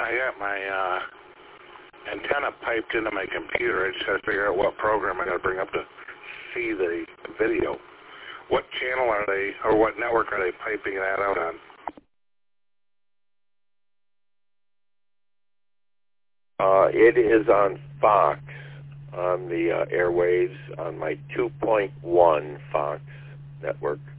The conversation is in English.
I got my antenna piped into my computer. I just got to figure out what program I got to bring up to see the video. What channel are they, or what network are they piping that out on? It is on Fox, on the airwaves, on my 2.1 Fox network.